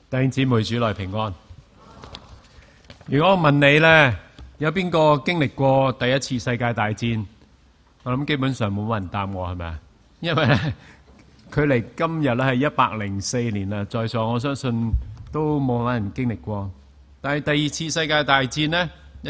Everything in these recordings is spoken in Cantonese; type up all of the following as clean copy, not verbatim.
弟兄姊妹，主內平安。如果我問你呢，有邊個經歷過第一次世界大戰？我諗基本上冇乜人答我，係咪啊？因為呢，距離今日咧係104年啦，在座我相信都冇乜人經歷過。但係第二次世界大戰呢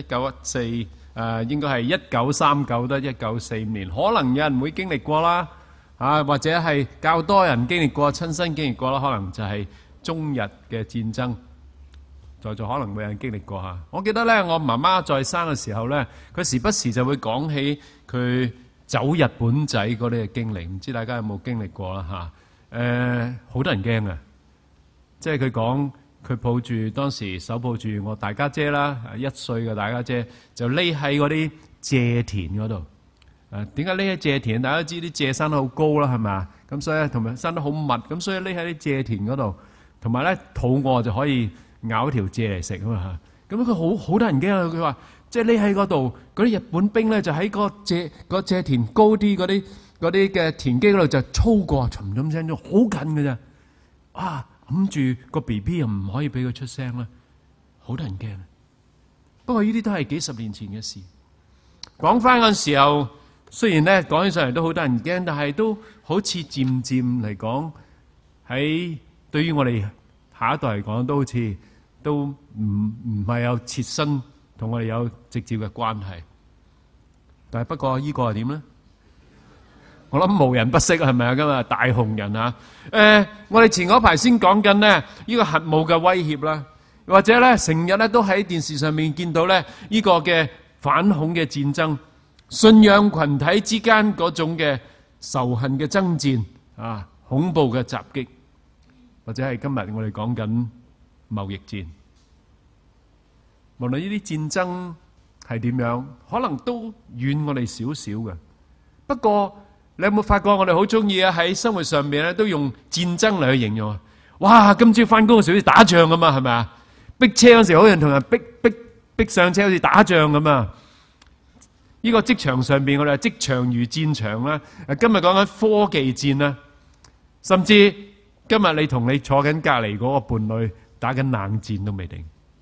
，1914應該係1939到1945年，可能有人會經歷過啦，或者係較多人經歷過、親身經歷過啦，可能就係中日嘅戰爭，在座可能會有人經歷過嚇。我記得咧，我媽媽在生嘅時候咧，佢時不時就會講起佢走日本仔嗰啲嘅經歷，唔知大家有冇經歷過啦嚇？好多人驚啊！即係佢講，佢抱住當時手抱住我大家姐啦，1歲嘅大家姐，就匿喺嗰啲蔗田嗰度。點解匿喺蔗田？大家都知啲蔗生得好高啦，係咪啊？咁所以同埋生得好密，咁所以匿喺啲蔗田嗰度。同埋咧，肚餓就可以咬條蔗嚟食啊嘛嚇！咁佢好得人驚啊！佢話即係匿喺嗰度，嗰啲日本兵咧就喺個蔗田高啲嗰啲嘅田基嗰度就操過，沉沉聲咗好近嘅咋！啊，揞住個 BB 又唔可以俾佢出聲啦，好得人驚。不過呢啲都係幾十年前嘅事。講翻嗰時候，雖然咧講起上嚟都好得人驚，但係都好似漸漸嚟講喺。對於我哋下一代嚟講，都好似都唔係有切身同我哋有直接嘅關係。但係不過呢個係點咧？我諗無人不識係咪啊？今日大紅人啊！我哋前嗰排先講緊呢個核武嘅威脅啦，或者咧成日咧都喺電視上面見到咧呢個嘅反恐嘅戰爭、信仰群體之間嗰種嘅仇恨嘅爭戰啊，恐怖嘅襲擊。或者係今日我哋講緊貿易戰，無論呢啲戰爭係點樣，可能都遠我哋少少嘅。不過你有冇發覺我哋好中意啊？喺生活上面咧都用戰爭嚟去形容啊！哇，今朝翻工嘅時候好似打仗咁啊，係咪啊？逼車嗰時好人同人逼上車，好似打仗咁啊！呢個職場上邊我哋話職場如戰場啦。今日講緊科技戰啦，甚至。今日你同你坐緊隔籬嗰個伴侶打緊冷戰都未定，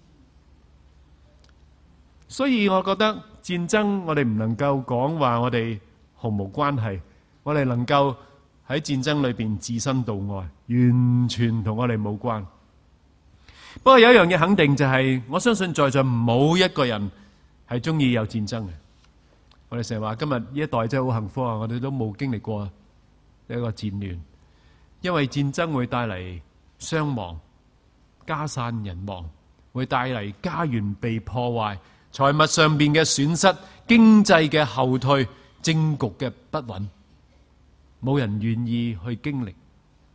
所以我覺得戰爭我哋唔能夠講話我哋毫無關係，我哋能夠喺戰爭裏邊置身度外，完全同我哋冇關。不過有一樣嘢肯定就係，我相信在座冇一個人係中意有戰爭嘅。我哋成日話今日呢一代真係好幸福啊！我哋都冇經歷過一個戰亂。因為戰爭會帶嚟傷亡、家散人亡，會帶嚟家園被破壞、財物上邊嘅損失、經濟嘅後退、政局嘅不穩，冇人願意去經歷。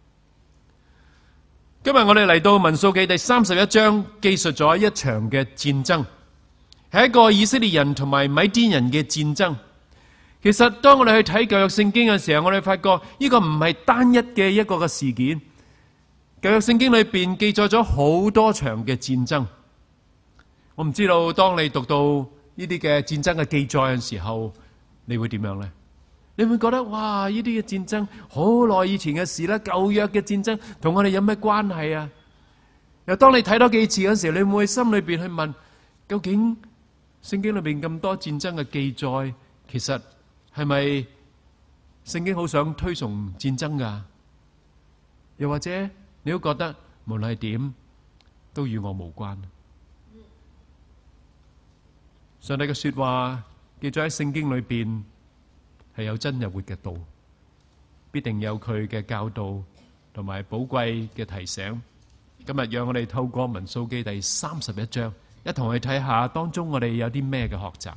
今日我哋嚟到民數記第31章，記述咗一場嘅戰爭，係一個以色列人同埋米甸人嘅戰爭。其實當我哋去睇舊約聖經嘅時候，我哋發覺呢個唔係單一嘅一個嘅事件。舊約聖經裏邊記載咗好多場嘅戰爭。我唔知道當你讀到呢啲嘅戰爭嘅記載嘅時候，你會點樣呢？你會覺得哇，呢啲嘅戰爭好耐以前嘅事啦，舊約嘅戰爭同我哋有咩關係啊？又當你睇多幾次嗰時候，你會唔會心裏邊去問，究竟聖經裏邊咁多戰爭嘅記載，其實係咪聖經好想推崇戰爭噶？又或者你都覺得無論係點都與我無關？上帝嘅說話記載喺聖經裏邊係有真又活嘅道，必定有佢嘅教導同埋寶貴嘅提醒。今日讓我哋透過民數記第31章，一同去睇下當中我哋有啲咩嘅學習。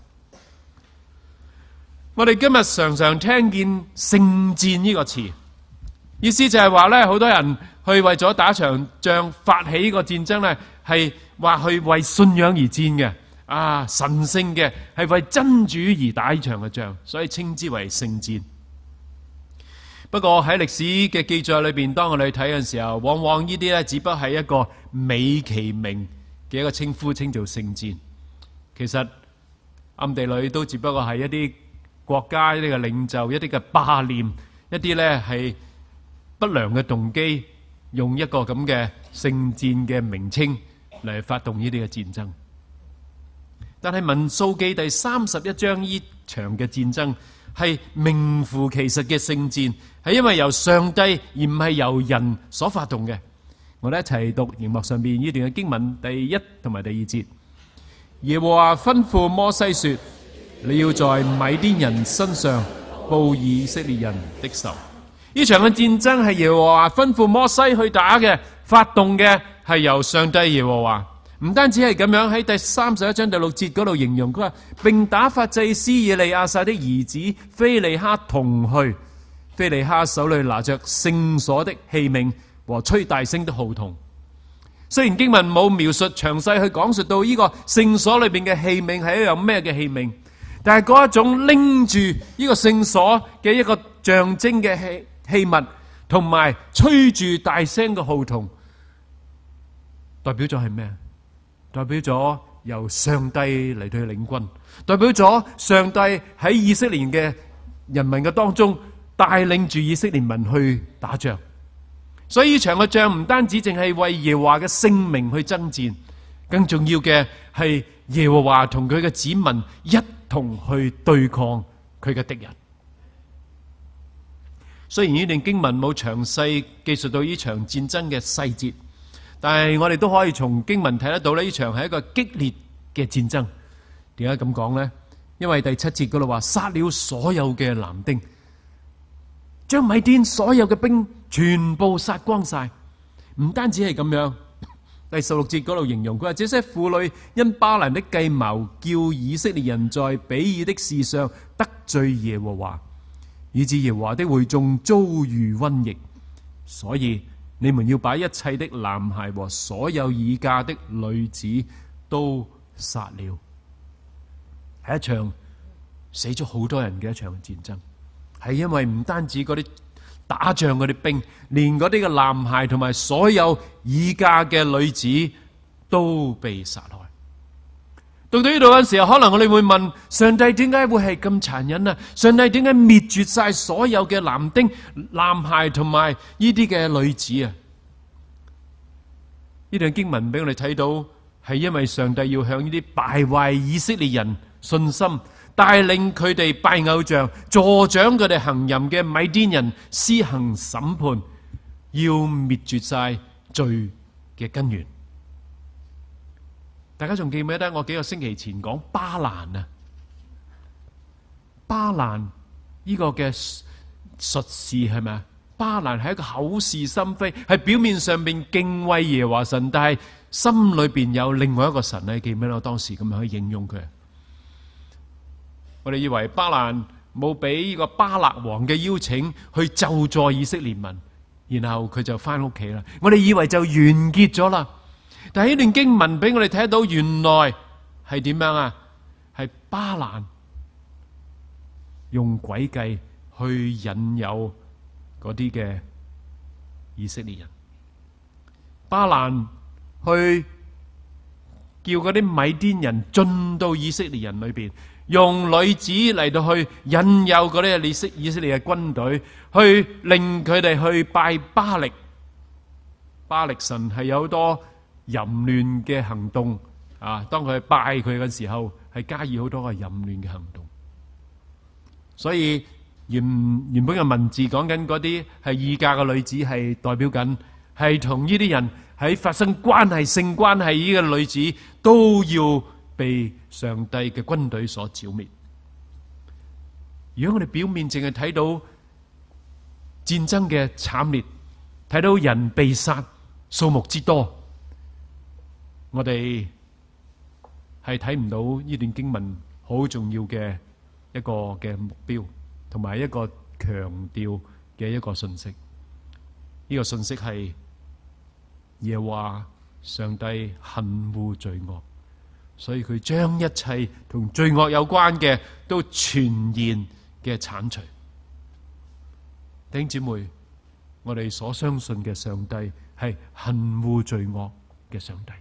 我哋今日常常聽見聖戰呢個詞，意思就係話咧，好多人去為咗打場仗發起呢個戰爭咧，係話去為信仰而戰嘅，神聖嘅，係為真主而打呢場嘅仗，所以稱之為聖戰。不過喺歷史嘅記載裏邊，當我哋去睇嘅時候，往往呢啲咧只不過係一個美其名嘅一個稱呼，稱做聖戰。其實暗地裏都只不過係一啲國家一啲嘅領袖，一啲嘅霸念，一啲咧係不良嘅動機用一個咁嘅聖戰嘅名稱嚟發動呢啲嘅戰爭。但係民數記第31章呢場嘅戰爭係名副其實嘅聖戰，係因為由上帝而唔係由人所發動嘅。我哋一齊讀熒幕上邊呢段嘅經文第1同埋第2節。耶和華吩咐摩西說：你要在米甸人身上報以色列人的仇。呢場嘅戰爭係耶和華吩咐摩西去打嘅，發動嘅係由上帝耶和華。唔單止係咁樣，喺第31章第6節嗰度形容佢話，並打發祭司以利亞撒的兒子非尼哈同去。非尼哈手裏拿着聖所的器皿和吹大聲的號筒。雖然經文冇描述詳細去講述到呢個聖所裏邊嘅器皿係一樣咩嘅器皿，但係嗰一種拎住呢個聖所嘅一個象徵嘅器物，同埋吹住大聲嘅號筒，代表咗係咩？代表咗由上帝嚟到去領軍，代表咗上帝喺以色列嘅人民嘅當中帶領住以色列民去打仗。所以呢場嘅仗唔單止淨係為耶和華嘅聖名去爭戰，更重要嘅係耶和華同佢嘅子民一同去對抗佢嘅敵人。雖然呢段經文冇詳細記述到呢場戰爭嘅細節，但係我哋都可以從經文睇得到呢場係一個激烈嘅戰爭。點解咁講呢？因為第7節嗰度話殺了所有嘅男丁，將米甸所有嘅兵全部殺光晒。唔單止係咁樣，第16節嗰度形容佢話，這些婦女因巴蘭的計謀，叫以色列人在比爾的事上得罪耶和華，以致耶和華的會眾遭遇瘟疫。所以你們要把一切的男孩和所有已嫁的女子都殺了。係一場死咗好多人嘅一場戰爭，係因為唔單止嗰啲打仗嗰啲兵，連嗰啲嘅男孩同埋所有已嫁嘅女子都被殺害。到到呢度嗰陣時候，可能我哋會問，上帝點解會係咁殘忍啊？上帝點解滅絕晒所有嘅男孩同埋呢啲嘅女子啊？呢段經文俾我哋睇到，係因為上帝要向呢啲敗壞以色列人信心，帶領佢哋拜偶像、助長佢哋行淫嘅米甸人施行審判，要滅絕晒罪嘅根源。大家仲記唔記得我幾個星期前講巴蘭啊？巴蘭呢個嘅術士係咪啊？巴蘭係一個口是心非，係表面上面敬畏耶和華神，但係心裏邊有另外一個神咧。記唔記得我當時咁樣去形容佢？我哋以為巴蘭冇俾呢個巴勒王嘅邀請去咒詛以色列民，然後佢就翻屋企啦。我哋以為就完結咗啦。但係呢段經文俾我哋睇到，原來係點樣啊？係巴蘭用詭計去引誘嗰啲嘅以色列人，巴蘭去叫嗰啲米甸人進到以色列人裏邊，用女子嚟到去引誘嗰啲以色列嘅軍隊，去令佢哋去拜巴力。巴力神係有好多淫亂嘅行動啊！當佢拜佢嘅時候，係加以好多嘅淫亂嘅行動。所以原本嘅文字講緊嗰啲係已嫁嘅女子，係代表緊係同呢啲人喺發生性關係呢個女子都要被上帝嘅軍隊所剿滅。如果我哋表面淨係睇到戰爭嘅慘烈，睇到人被殺數目之多，我哋係睇唔到呢段經文好重要嘅一個嘅目標，同埋一個強調嘅一個信息。呢個信息係耶和華上帝恨惡罪惡，所以佢將一切同罪惡有關嘅都全然嘅鏟除。弟兄姊妹，我哋所相信嘅上帝係恨惡罪惡嘅上帝，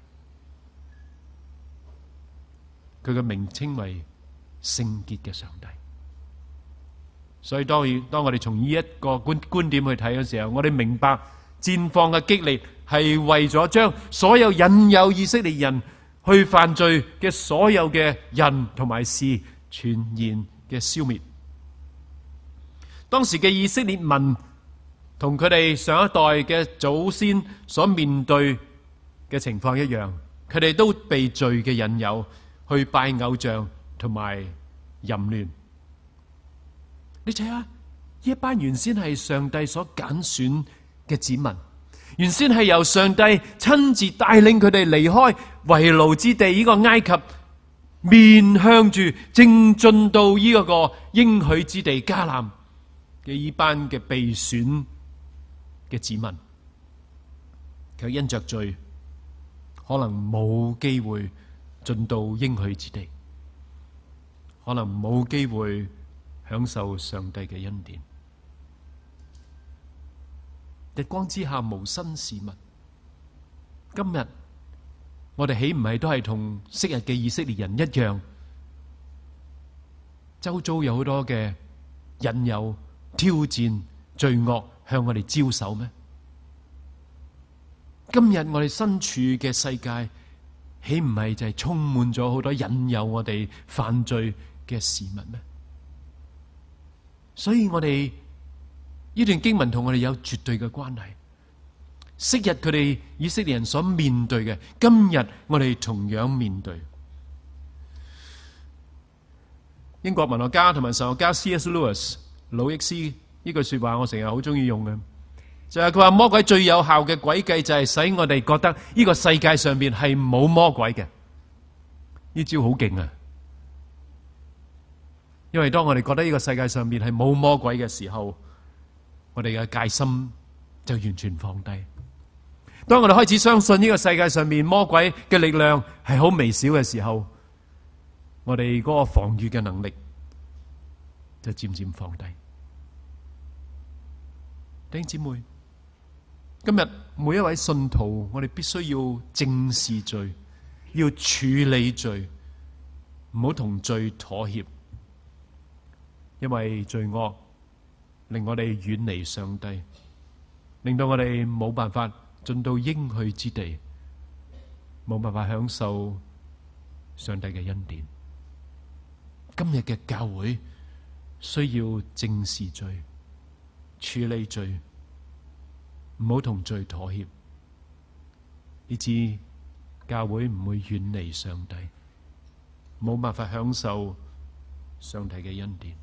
佢嘅名稱為聖潔嘅上帝。所以當我哋從呢一個觀點去睇嘅時候，我哋明白戰況嘅激烈係為咗將所有引誘以色列人去犯罪嘅所有嘅人同埋事全然嘅消滅。當時嘅以色列民同佢哋上一代嘅祖先所面對嘅情況一樣，佢哋都被罪嘅引誘去拜偶像同埋淫亂。你睇下，呢一班原先係上帝所揀選嘅子民，原先係由上帝親自帶領佢哋離開為奴之地呢個埃及，面向住正進到呢個應許之地迦南嘅呢班嘅被選嘅子民，佢因着罪可能冇機會進到應許之地，可能冇機會享受上帝嘅恩典。日光之下無新事物，今日我哋豈唔係都係同昔日嘅以色列人一樣，周遭有好多嘅引誘、挑戰、罪惡向我哋招手咩？今日我哋身處嘅世界，豈唔係就係充滿咗好多引誘我哋犯罪嘅事物咩？所以我哋呢段經文同我哋有絕對嘅關係。昔日佢哋以色列人所面對嘅，今日我哋同樣面對。英國文學家同埋神學家 C.S. Lewis 魯益斯呢句說話，我成日好中意用嘅，就係佢話魔鬼最有效嘅詭計就係使我哋覺得呢個世界上面係冇魔鬼嘅。呢招好勁啊！因為當我哋覺得呢個世界上面係冇魔鬼嘅時候，我哋嘅戒心就完全放低。當我哋開始相信呢個世界上面魔鬼嘅力量係好微小嘅時候，我哋嗰個防禦嘅能力就漸漸放低。弟兄姊妹，今日每一位信徒，我哋必須要正視罪，要處理罪，唔好同罪妥協，因為罪惡令我哋遠離上帝，令到我哋冇辦法進到應許之地，冇辦法享受上帝嘅恩典。今日嘅教會需要正視罪，處理罪，唔好同罪妥協，以致教會唔會遠離上帝，冇辦法享受上帝嘅恩典。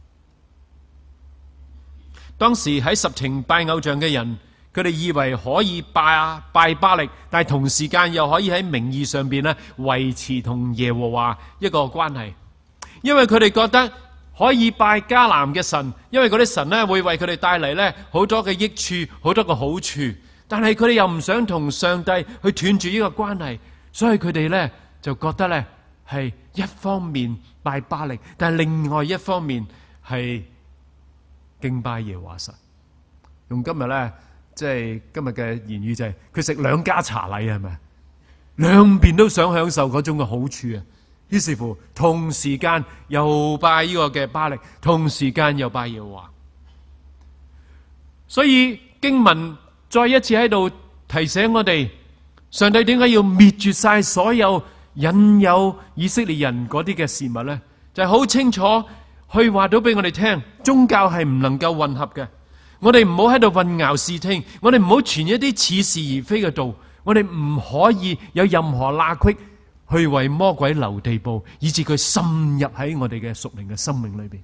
當時喺什亭拜偶像嘅人，佢哋以為可以拜巴力，但係同時間又可以喺名義上邊咧維持同耶和華一個關係，因為佢哋覺得可以拜迦南嘅神，因為嗰啲神咧會為佢哋帶嚟咧好多嘅益處，好多嘅好處。但係佢哋又唔想同上帝去斷絕呢個關係，所以佢哋咧就覺得咧係一方面拜巴力，但係另外一方面係敬拜耶和華神。用今日咧，即係今日嘅言語就係佢食兩家茶禮，係咪？兩邊都想享受嗰種嘅好處啊！於是乎，同時間又拜呢個嘅巴力，同時間又拜耶和華。所以經文再一次喺度提醒我哋，上帝點解要滅絕晒所有引誘以色列人嗰啲嘅事物呢？就係好清楚去話到俾我哋聽，宗教係唔能夠混合嘅。我哋唔好喺度混淆視聽，我哋唔好傳一啲似是而非嘅道，我哋唔可以有任何罅隙去為魔鬼留地步，以致佢滲入喺我哋嘅屬靈嘅生命裏邊。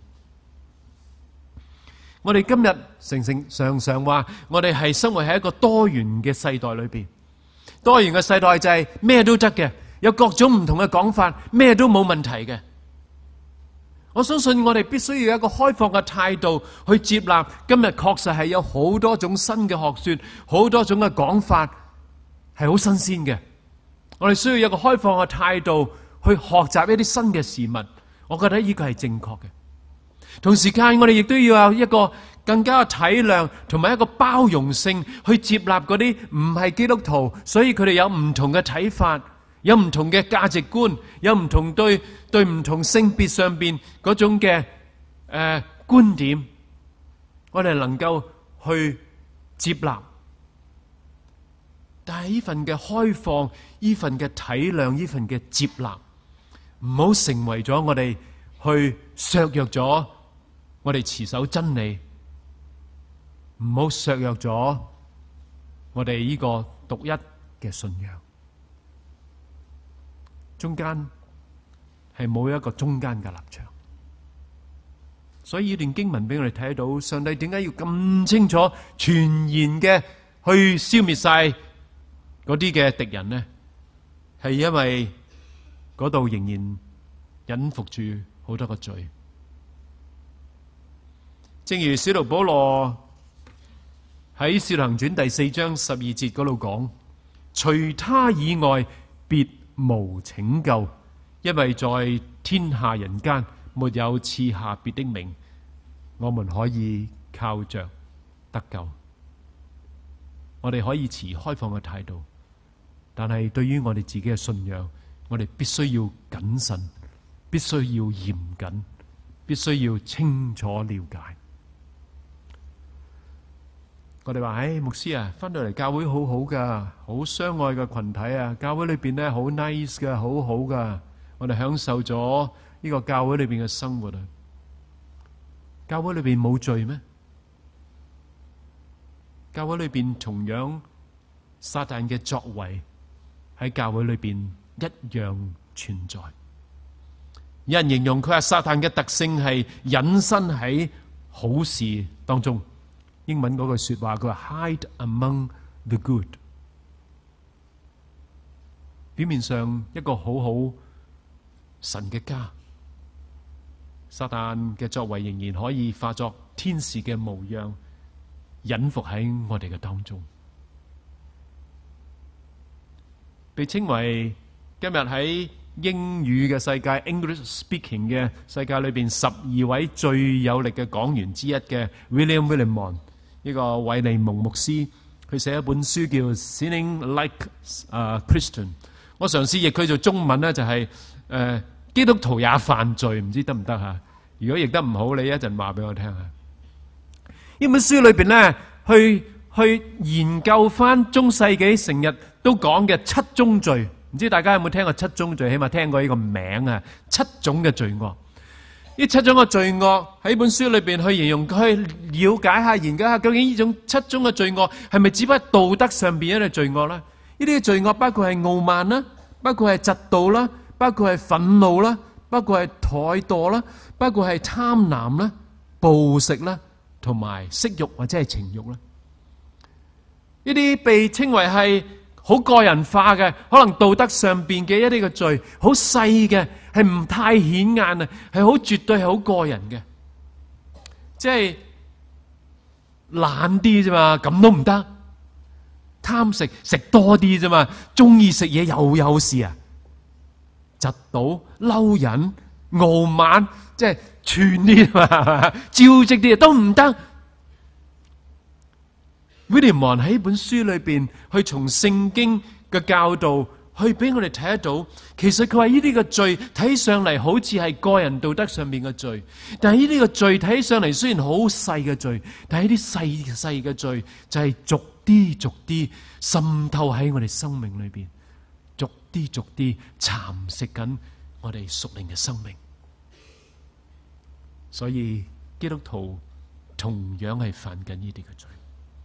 我哋今日常常話，我哋係生活喺一個多元嘅世代裏邊。多元嘅世代就係咩都得嘅，有各種唔同嘅講法，咩都冇問題嘅。我相信我哋必須要有一個開放嘅態度去接納，今日確實係有好多種新嘅學說，好多種嘅講法係好新鮮嘅。我哋需要有一個開放嘅態度去學習一啲新嘅事物，我覺得呢個係正確嘅。同時間我哋亦都要有一個更加體諒同埋一個包容性去接納嗰啲唔係基督徒，所以佢哋有唔同嘅睇法，有唔同嘅價值觀，有唔同對唔同性別上邊嗰種嘅觀點，我哋能夠去接納， 但係呢份嘅開放，呢份嘅體諒，呢份嘅接納，唔好成為咗我哋去削弱咗我哋持守真理，唔好削弱咗我哋呢個獨一嘅信仰。中間係冇一個中間嘅立場，所以呢段經文俾我哋睇到，上帝點解要咁清楚全然嘅去消滅晒嗰啲嘅敵人呢？係因為嗰度仍然隱伏住好多個罪。正如使徒保羅喺《使徒行傳》第4章12節嗰度講，除他以外別無拯救，因為在天下人間沒有賜下別的名，我們可以靠着得救。我哋可以持開放嘅態度，但係對於我哋自己嘅信仰，我哋必須要謹慎，必須要嚴謹，必須要清楚了解。我哋話，牧師啊，翻到嚟教會好好噶，好相愛嘅群體啊，教會裏邊咧好 nice 噶，好好噶，我哋享受咗呢個教會裏邊嘅生活啊。教會裏邊冇罪咩？教會裏邊同樣撒旦嘅作為喺教會裏邊一樣存在。有人形容佢話撒旦嘅特性係隱身喺好事當中。英文嗰句說話，佢話 hide among the good。表面上一個好好神嘅家，撒旦嘅作為仍然可以化作天使嘅模樣，隱伏喺我哋嘅當中，被稱為今日喺英語嘅世界 English speaking 嘅世界裏邊12位最有力嘅講員之一嘅 William Willimon。呢個韋利蒙牧師，佢寫一本書叫 Sinning Like Christian。我嘗試譯佢做中文呢，就係基督徒也犯罪，唔知得唔得吓？如果譯得唔好，你一陣話俾我聽下。呢本書裏邊呢，去研究翻中世紀成日都講嘅7宗罪，唔知大家有冇聽過7宗罪？起碼聽過呢個名啊，7種嘅罪惡。呢7種嘅罪惡喺本書裏邊去形容，去了解下、研究下，究竟呢種7種嘅罪惡係咪只不過道德上邊一個罪惡咧？呢啲罪惡包括係傲慢啦，包括係嫉妒啦，包括係憤怒啦，包括係怠惰啦，包括係貪婪啦、暴食啦，同埋色欲或者係情欲啦。呢啲被稱為係好個人化嘅，可能道德上邊嘅一啲嘅罪，好細嘅，係唔太顯眼啊，係好絕對係好個人嘅，即係懶啲啫嘛，咁都唔得。貪食食多啲啫嘛，中意食嘢又有事啊，窒到嬲人傲慢，即係串啲嘛，招積啲嘢都唔得。Willimon喺本書裏邊去從聖經嘅教導去俾我哋睇得到，其實佢話呢啲嘅罪睇上嚟好似係個人道德上面嘅罪，但係呢啲嘅罪睇上嚟雖然好細嘅罪，但係呢啲細細嘅罪就係逐啲逐啲滲透喺我哋生命裏邊，逐啲逐啲蠶食緊我哋屬靈嘅生命。所以基督徒同樣係犯緊呢啲嘅罪。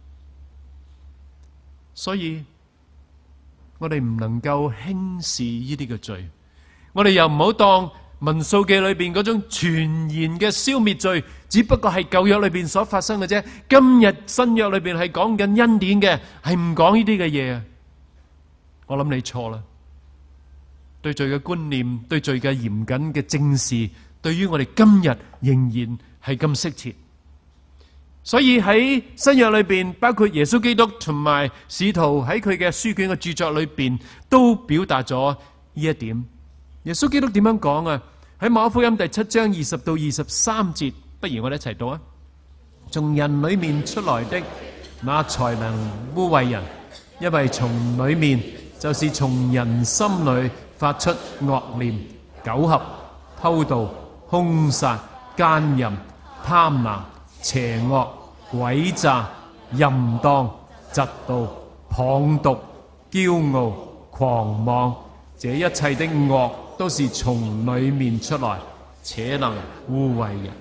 所以我哋唔能夠輕視呢啲嘅罪，我哋又唔好當民數記裏邊嗰種全然嘅消滅罪，只不過係舊約裏邊所發生嘅啫。今日新約裏邊係講緊恩典嘅，係唔講呢啲嘅嘢啊！我諗你錯啦，對罪嘅觀念，對罪嘅嚴謹嘅正視，對於我哋今日仍然係咁適切。所以喺新約裏邊，包括耶穌基督同埋使徒喺佢嘅書卷嘅著作裏邊，都表達咗呢一點。耶穌基督點樣講啊？喺馬可福音第7章20到23節，不如我哋一齊讀啊！從人裏面出來的，那才能污穢人，因為從裏面就是從人心裏發出惡念、苟合、偷盜、兇殺、奸淫、貪婪、邪惡、詭詐、淫蕩、嫉妒、謗讟、 驕傲、狂妄，這一切的惡都是從裏面出來，且能污穢人。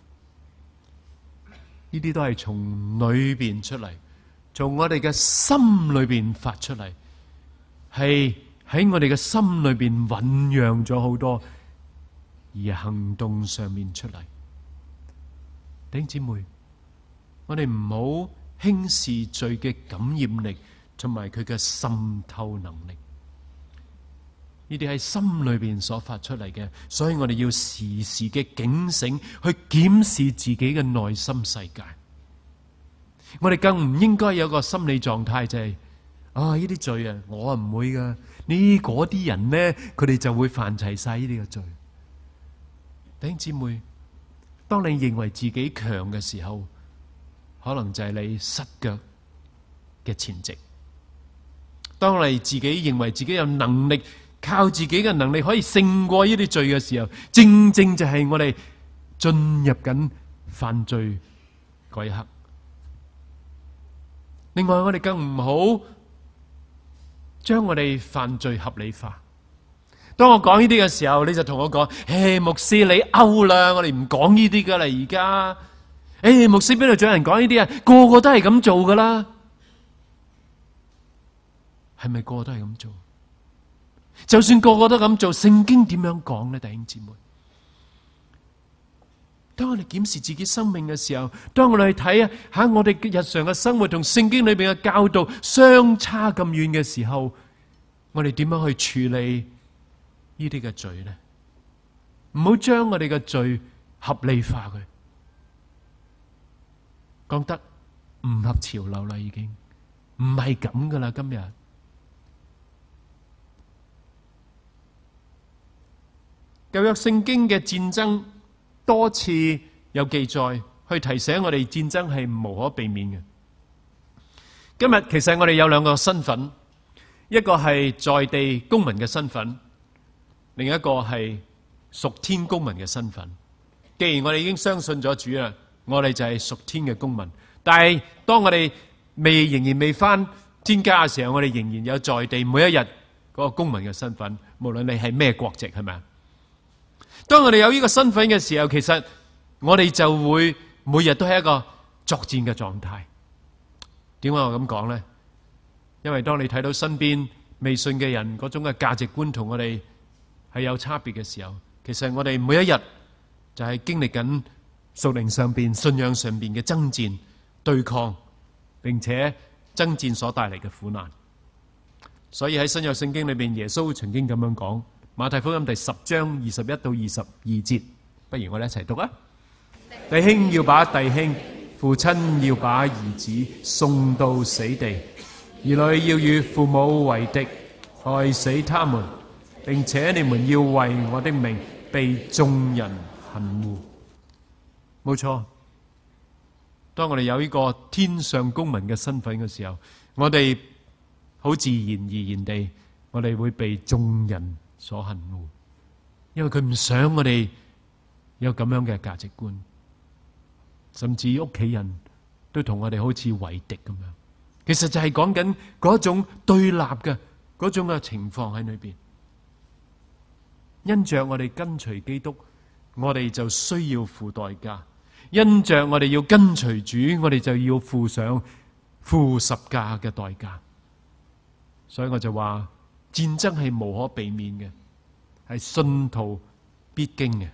呢啲都係從裏邊出嚟，從我哋嘅心裏邊發出嚟，係喺我哋嘅心裏邊醞釀咗好多，而行動上面出嚟。弟兄姊妹，我哋唔好輕視罪嘅感染力同埋佢嘅滲透能力。呢啲係心裏邊所發出嚟嘅，所以我哋要時時嘅警醒，去檢視自己嘅內心世界。我哋更唔應該有個心理狀態，就係呢啲罪啊，我唔會噶。嗰啲人呢，佢哋就會犯齊晒呢啲嘅罪。弟兄姊妹，當你認為自己強嘅時候，可能就係你失腳嘅前夕。當你自己認為自己有能力，靠自己嘅能力可以勝過呢啲罪嘅時候，正正就係我哋進入緊犯罪嗰一刻。另外，我哋更唔好將我哋犯罪合理化。當我講呢啲嘅時候，你就同我講：牧師你 out 啦，我哋唔講呢啲噶啦，而家。牧師邊度仲有人講呢啲啊？個個都係咁做噶啦。係咪個個都係咁做？就算個個都咁做，聖經點樣講呢？弟兄姊妹，當我哋檢視自己生命嘅時候，當我哋去睇下我哋日常嘅生活同聖經裏邊嘅教導相差咁遠嘅時候，我哋點樣去處理呢啲嘅罪呢？唔好將我哋嘅罪合理化佢，覺得唔合潮流啦，已經唔係咁噶啦，今日。舊約聖經嘅戰爭多次有記載，去提醒我哋戰爭係無可避免嘅。今日其實我哋有兩個身份，一個係在地公民嘅身份，另一個係屬天公民嘅身份。既然我哋已經相信咗主啦，我哋就係屬天嘅公民。但係當我哋仍然未返天家嘅時候，我哋仍然有在地每一日嗰個公民嘅身份，無論你係咩國籍，係咪啊？當我哋有呢個身份嘅時候，其實我哋就會每日都係一個作戰嘅狀態。點解我咁講呢？因為當你睇到身邊未信嘅人嗰種嘅價值觀同我哋係有差別嘅時候，其實我哋每一日就係經歷緊屬靈上邊、信仰上邊嘅爭戰、對抗，並且爭戰所帶嚟嘅苦難。所以喺新約聖經裏邊，耶穌曾經咁樣講。馬太福音第10章21到22節，不如我哋一齊讀啊！弟兄要把弟兄，父親要把兒子送到死地，兒女要與父母為敵，害死他們，並且你們要為我的名被眾人恨惡。冇錯，當我哋有呢個天上公民嘅身份嘅時候，我哋好自然而然地，我哋會被眾人所恨惡，因為佢唔想我哋有咁樣嘅價值觀，甚至屋企人都同我哋好似為敵咁樣。其實就係講緊嗰種對立嘅嗰種嘅情況喺裏邊。因着我哋跟隨基督，我哋就需要付代價；因着我哋要跟隨主，我哋就要付上十架嘅代價。所以我就話，戰爭係無可避免嘅，係信徒必經嘅。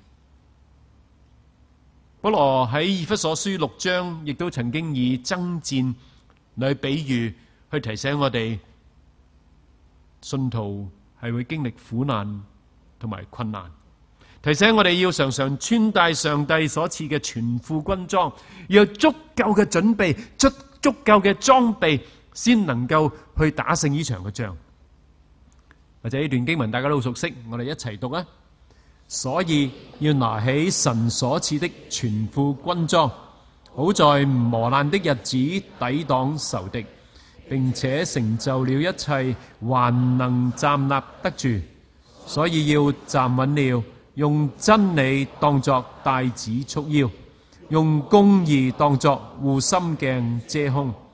保羅喺以弗所書6章亦都曾經以爭戰嚟比喻，去提醒我哋信徒係會經歷苦難同埋困難，提醒我哋要常常穿戴上帝所賜嘅全副軍裝，要有足夠嘅準備、足夠嘅裝備，先能夠去打勝呢場嘅仗。或者呢段經文大家都好熟悉，我哋一齊讀啊！所以要拿起神所賜的全副軍裝，好在磨難的日子抵擋仇敵，並且成就了一切，還能站立得住。所以要站穩了，用真理當作帶子束腰，用公義當作護心鏡遮胸，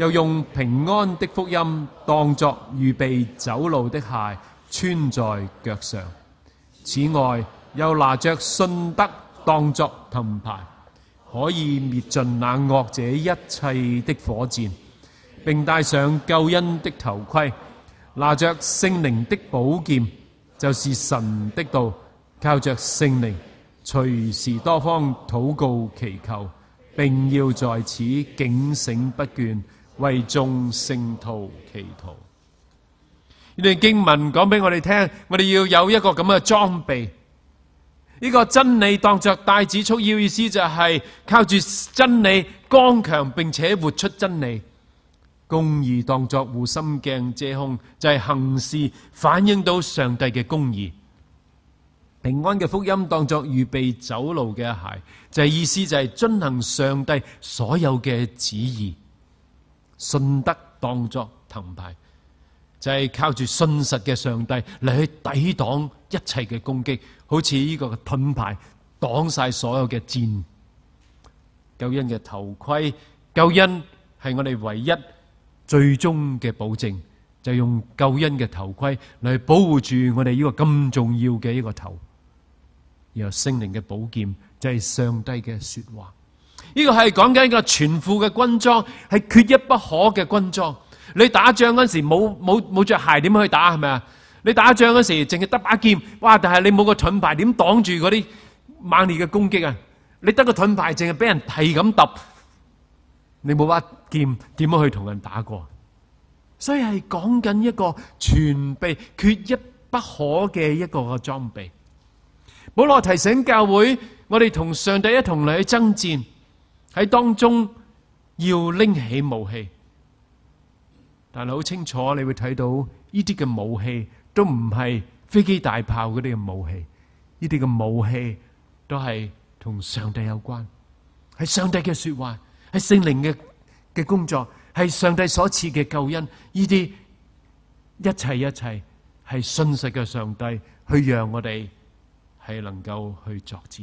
又用平安的福音當作預備走路的鞋穿在腳上。此外，又拿着信德當作盾牌，可以滅盡那惡者一切的火箭，並戴上救恩的頭盔，拿着聖靈的寶劍，就是神的道，靠着聖靈隨時多方禱告祈求，並要在此警醒不倦，為眾聖徒祈禱。呢段經文講俾我哋聽，我哋要有一個咁嘅裝備。呢個真理當作帶子束腰，意思就係靠住真理剛強，並且活出真理。公義當作護心鏡遮胸，就係行事反映到上帝嘅公義。平安嘅福音當作預備走路嘅鞋，就係意思就係遵行上帝所有嘅旨意。信德當作盾牌，就係靠住信實嘅上帝嚟去抵擋一切嘅攻擊，好似呢個盾牌擋晒所有嘅箭。救恩嘅頭盔，救恩係我哋唯一最終嘅保證，就用救恩嘅頭盔嚟保護住我哋呢個咁重要嘅一個頭。然後聖靈嘅寶劍就係上帝嘅說話。呢個係講緊一個全副嘅軍裝，係缺一不可嘅軍裝。你打仗嗰時冇着鞋點去打，係咪啊？你打仗嗰時淨係得把劍，哇！但係你冇個盾牌點擋住嗰啲猛烈嘅攻擊啊？你得個盾牌淨係俾人係咁揼，你冇把劍點樣去同人打過？所以係講緊一個全備缺一不可嘅一個裝備。保羅提醒教會，我哋同上帝一同嚟去爭戰，喺當中要拎起武器。但係好清楚，你會睇到呢啲嘅武器都唔係飛機大炮嗰啲嘅武器，呢啲嘅武器都係同上帝有關，係上帝嘅說話，係聖靈嘅工作，係上帝所賜嘅救恩。呢啲一切係信實嘅上帝去讓我哋係能夠去作戰。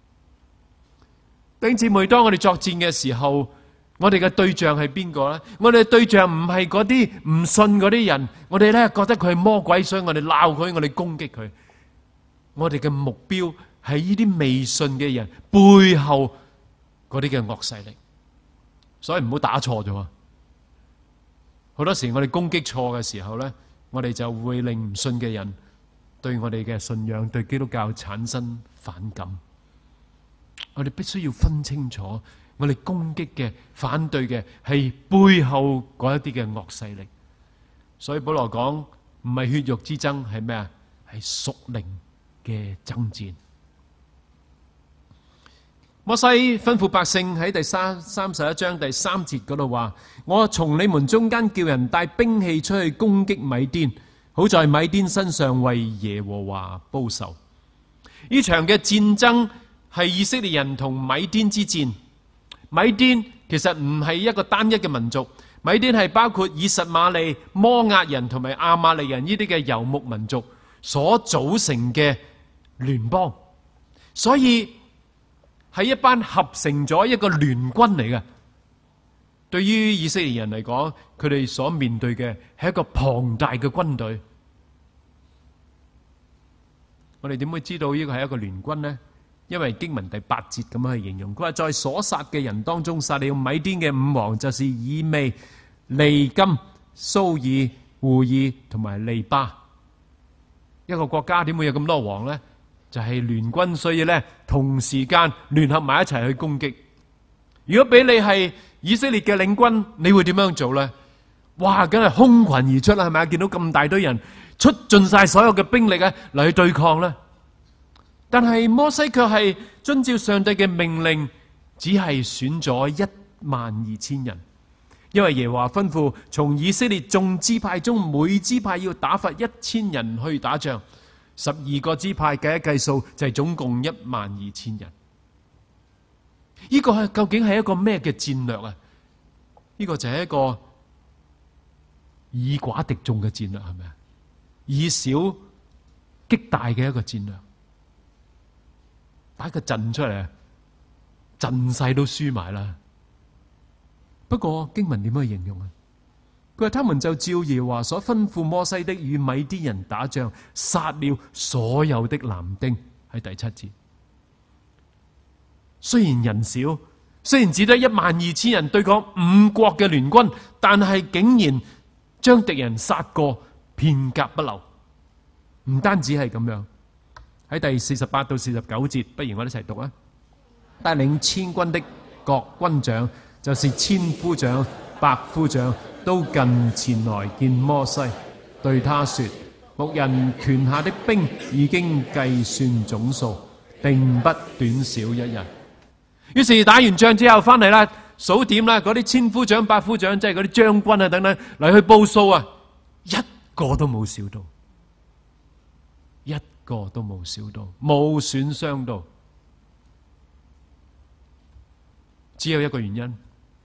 弟兄姊妹，當我哋作戰嘅時候，我哋嘅對象係邊個呢？我哋嘅對象唔係嗰啲唔信嗰啲人，我哋咧覺得佢係魔鬼，所以我哋鬧佢，我哋攻擊佢。我哋嘅目標係呢啲未信嘅人背後嗰啲嘅惡勢力，所以唔好打錯咗。好多時我哋攻擊錯嘅時候呢，我哋就會令唔信嘅人對我哋嘅信仰、對基督教產生反感。我哋必須要分清楚，我哋攻擊嘅、反對嘅係背後嗰一啲嘅惡勢力。所以保羅講唔係血肉之爭，係咩啊？係屬靈嘅爭戰。摩西吩咐百姓喺第31章第3節嗰度話：我從你們中間叫人帶兵器出去攻擊米甸，好在米甸身上為耶和華報仇。呢場嘅戰爭係以色列人同米甸之戰。米甸其實唔係一個單一嘅民族，米甸係包括以實瑪利、摩押人同埋亞瑪利人呢啲嘅游牧民族所組成嘅聯邦，所以係一班合成咗一個聯軍嚟嘅。對於以色列人嚟講，佢哋所面對嘅係一個龐大嘅軍隊。我哋點會知道呢個係一個聯軍呢？因為經文第8節咁樣去形容，佢話在所殺嘅人當中殺了米甸嘅5王，就是以未、利金、蘇爾、戶爾同埋利巴。一個國家點會有咁多王呢？就係聯軍，所以呢同時間聯合埋一齊去攻擊。如果俾你係以色列嘅領軍，你會點樣做呢？哇，梗係空群而出啦，係咪啊？見到咁大堆人出盡晒所有嘅兵力啊嚟去對抗呢？但係摩西卻係遵照上帝嘅命令，只係選咗12000人，因為耶和華吩咐從以色列眾支派中每支派要打發1000人去打仗，12個支派計一計數就係總共12000人。呢個係究竟係一個咩嘅戰略啊？呢個就係一個以寡敵眾嘅戰略，係咪啊？以小擊大嘅一個戰略。打個陣出嚟，陣勢都輸埋啦。不過經文點樣去形容啊？ 佢話他們就照耶和華所吩咐摩西的，與米甸人打仗，殺了所有的男丁。喺第7節，雖然人少，雖然只得12000人對抗5國嘅聯軍，但係竟然將敵人殺過，片甲不留。唔單止係咁樣，喺第48到49節，不如我哋一齊讀啊！帶領千軍的各軍長，就是千夫長、百夫長，都近前來見摩西，對他說：牧人權下的兵已經計算總數，並不短少一人。於是打完仗之後翻嚟啦，數點啦，嗰啲千夫長、百夫長，即係嗰啲將軍啊等等嚟去報數啊，一個都冇少到，一個都冇少到，冇損傷到。只有一個原因，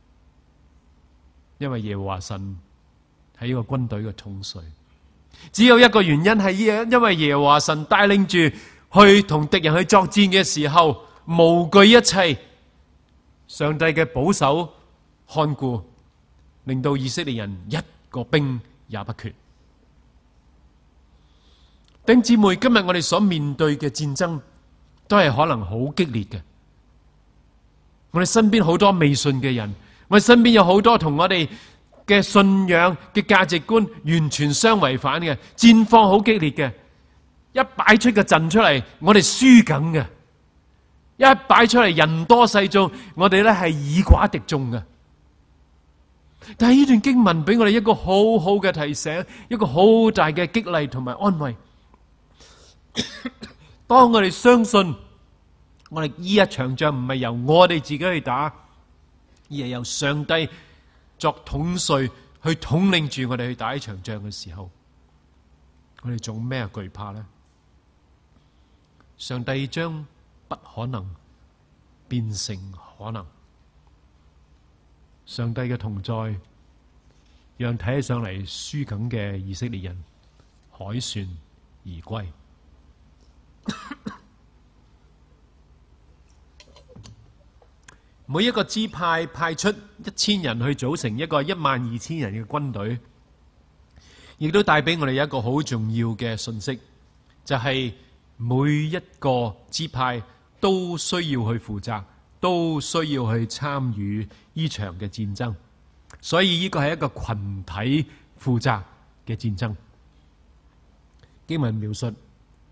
因為耶和華神係一個軍隊嘅統帥。只有一個原因，係因為耶和華神帶領住去同敵人去作戰嘅時候，無懼一切。上帝嘅保守看顧，令到以色列人一個兵也不缺。弟兄姊妹，今日我哋所面對嘅戰爭都係可能好激烈嘅。我哋身邊好多未信嘅人，我哋身邊有好多同我哋嘅信仰嘅價值觀完全相違反嘅，戰況好激烈嘅。一擺出個陣出嚟，我哋輸緊嘅；一擺出嚟人多勢眾，我哋咧係以寡敵眾嘅。但係呢段經文俾我哋一個好好嘅提醒，一個好大嘅激勵同埋安慰。當我哋相信我哋呢一場仗唔係由我哋自己去打，而係由上帝作統帥去統領住我哋去打一場仗嘅時候，我哋仲咩懼怕呢？上帝將不可能變成可能，上帝嘅同在，讓睇起上嚟輸緊嘅以色列人凱旋而歸。每一個支派派出1000人去組成一個12000人嘅軍隊，亦都帶俾我哋一個好重要嘅信息，就係每一個支派都需要去負責，都需要去參與呢場嘅戰爭。所以呢個係一個群體負責嘅戰爭。經文描述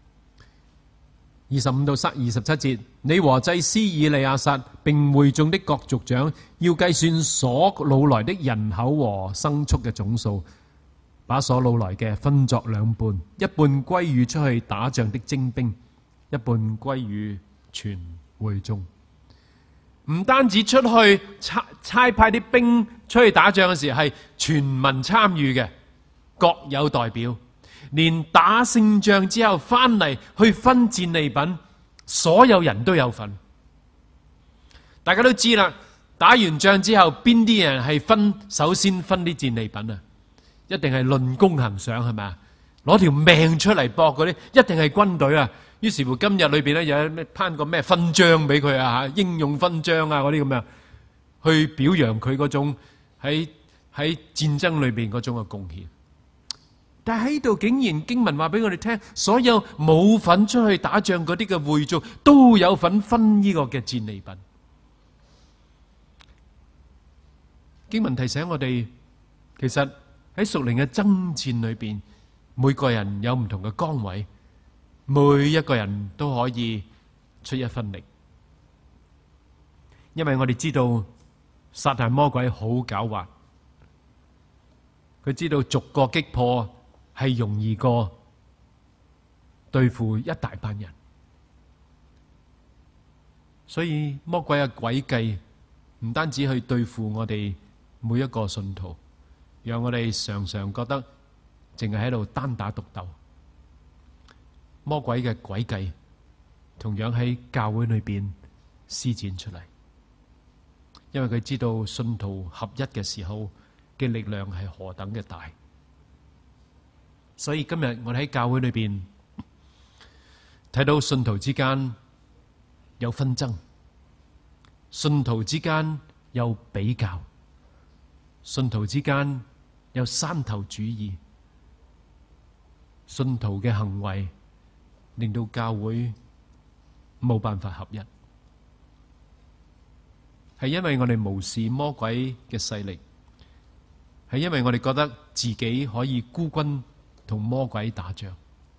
25到27節，你和祭司以利亞撒並會眾的各族長要計算所擄來的人口和牲畜嘅總數，把所擄來嘅分作兩半，一半歸與出去打仗的精兵，一半歸與全會眾。唔單止出去差派啲兵出去打仗嘅時候係全民參與嘅，各有代表。連打勝仗之後翻嚟去分戰利品，所有人都有份。大家都知啦，打完仗之後邊啲人係首先分啲戰利品啊？一定係論功行賞，係咪啊？攞條命出嚟搏嗰啲，一定係軍隊啊！於是乎今日裏邊咧有咩頒個咩勳章俾佢啊？吓，英勇勳章啊嗰啲咁樣，去表揚佢嗰種喺戰爭裏邊嗰種嘅貢獻。但係喺度竟然經文話俾我哋聽，所有冇份出去打仗嗰啲嘅會眾都有份分呢個嘅戰利品。經文提醒我哋，其實喺屬靈嘅爭戰裏邊，每個人有唔同嘅崗位，每一個人都可以出一分力。因為我哋知道撒旦魔鬼好狡猾，佢知道逐個擊破係容易過對付一大班人，所以魔鬼嘅詭計唔單止去對付我哋每一個信徒，讓我哋常常覺得淨係喺度單打獨鬥。魔鬼嘅詭計同樣喺教會裏邊施展出嚟，因為佢知道信徒合一嘅時候嘅力量係何等嘅大。所以今日我哋喺教會裏邊睇到信徒之間有紛爭，信徒之間有比較，信徒之間有山頭主義，信徒嘅行為令到教會冇辦法合一，係因為我哋無視魔鬼嘅勢力，係因為我哋覺得自己可以孤軍同魔鬼打仗。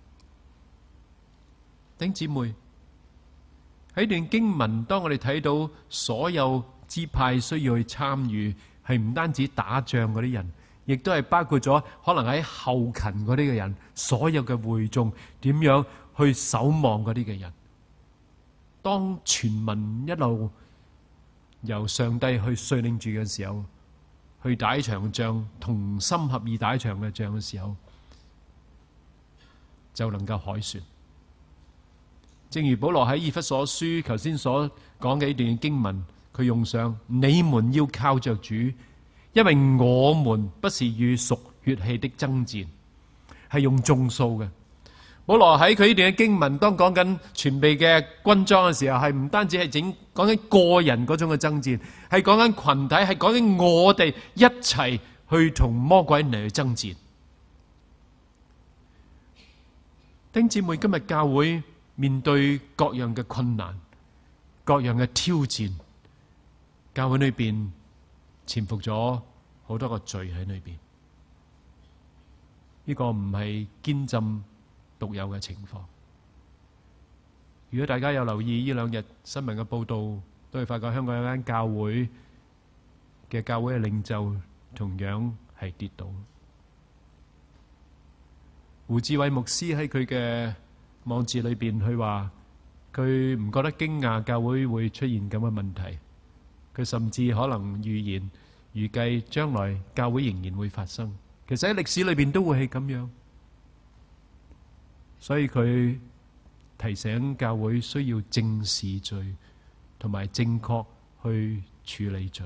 弟兄姊妹，喺段經文，當我哋睇到所有支派需要去參與，係唔單止打仗嗰啲人，亦都係包括咗可能喺後勤嗰啲嘅人，所有嘅會眾點樣去守望嗰啲嘅人。當全民一路由上帝去率領住嘅時候，去打一場仗，同心合意打一場嘅仗嘅時候，就能夠凱旋。正如保羅喺以弗所書頭先所講嘅一段經文，佢用上你們要靠着主，因為我們不是與屬血氣的爭戰，係用眾數嘅。保羅喺佢呢段嘅經文，當講緊全備嘅軍裝嘅時候，係唔單止係講緊個人嗰種嘅爭戰，係講緊群體，係講緊我哋一齊去同魔鬼嚟去爭戰。弟兄姊妹，今日教會面對各樣嘅困難、各樣嘅挑戰，教會裏邊潛伏咗好多個罪喺裏邊。呢個唔係堅浸獨有嘅情況。如果大家有留意呢兩日新聞嘅報道，都會發覺香港有間教會嘅領袖同樣係跌倒。胡志偉牧師喺佢嘅網誌裏邊，佢話佢唔覺得驚訝教會會出現咁嘅問題，佢甚至可能預計將來教會仍然會發生。其實喺歷史裏邊都會係咁樣，所以佢提醒教會需要正視罪，同埋正確去處理罪。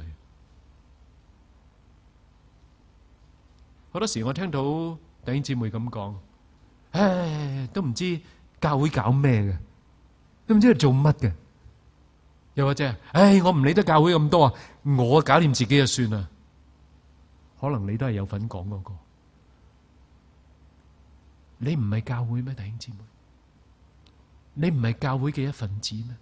好多時我聽到弟兄姊妹咁講，唉，都唔知教會搞咩嘅，都唔知佢做乜嘅。又或者，唉，我唔理得教會咁多啊，我搞掂自己就算啦。可能你都係有份講嗰個，你唔係教會咩？弟兄姊妹，你唔係教會嘅一份子咩？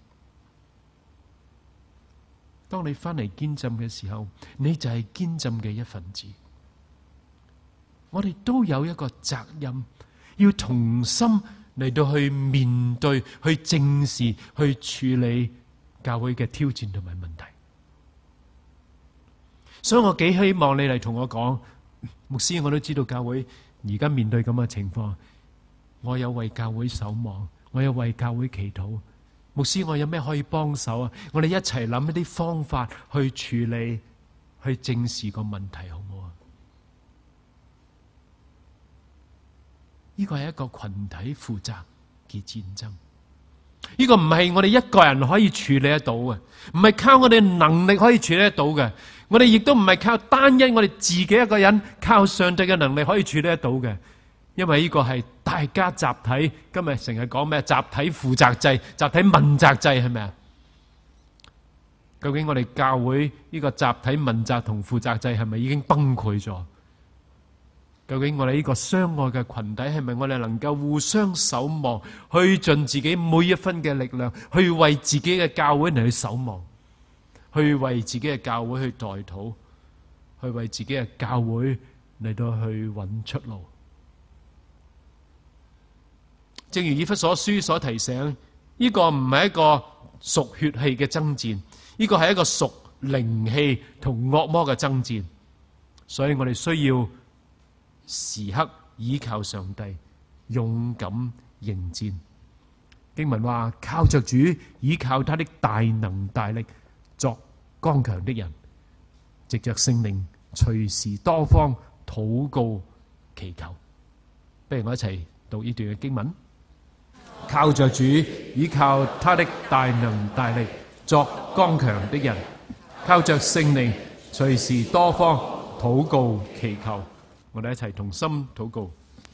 當你翻嚟堅浸嘅時候，你就係堅浸嘅一份子。我哋都有一個責任，要同心嚟到去面對、去正視、去處理教會嘅挑戰同埋問題。所以我幾希望你嚟同我講，牧師，我都知道教會而家面對咁嘅情況，我有為教會守望，我有為教會祈禱。牧師，我有咩可以幫手啊？我哋一齊諗一啲方法去處理、去正視個問題，好唔好啊？呢個係一個群體負責嘅戰爭，呢個唔係我哋一個人可以處理得到嘅，唔係靠我哋能力可以處理得到嘅。我哋亦都唔係靠單一我哋自己一個人，靠上帝嘅能力可以處理得到嘅。因為呢個係大家集體，今日成日講咩？集體負責制、集體問責制係咪啊？究竟我哋教會呢個集體問責同負責制係咪已經崩潰咗？究竟我哋呢個相愛嘅群體係咪我哋能夠互相守望，去盡自己每一分嘅力量，去為自己嘅教會嚟去守望，去為自己嘅教會去代禱，去為自己嘅教會嚟到去揾出路。正如以弗所書所提醒，呢個唔係一個屬血氣嘅爭戰，呢個係一個屬靈氣同惡魔嘅爭戰。所以我哋需要時刻倚靠上帝，勇敢迎戰。經文話，靠着主，倚靠他的大能大力，作剛強的人，藉着聖靈隨時多方禱告祈求。不如我一齊讀呢段嘅經文。靠着主，倚靠他的大能大力，作剛強的人，靠着聖靈隨時多方禱告祈求。我哋一齊同心禱告。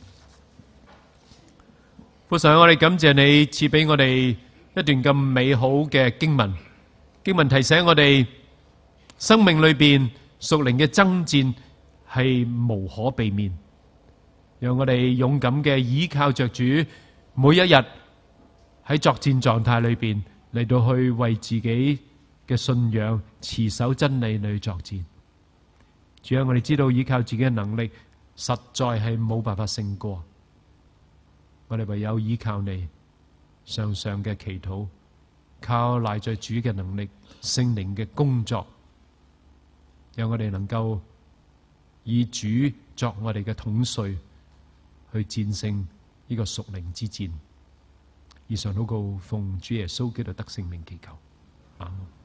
父神，我哋感謝你賜俾我哋一段咁美好嘅經文。經文提醒我哋，生命裏邊屬靈嘅爭戰係無可避免。讓我哋勇敢嘅依靠着主，每一日喺作戰狀態裏邊嚟到去為自己嘅信仰持守真理嚟作戰。主啊，我哋知道依靠自己嘅能力實在係冇辦法勝過，我哋唯有依靠你，常常嘅祈禱，靠賴在主嘅能力、聖靈嘅工作，讓我哋能夠以主作我哋嘅統帥，去戰勝呢個屬靈之戰。以上禱告奉主耶穌基督得勝名祈求，阿們。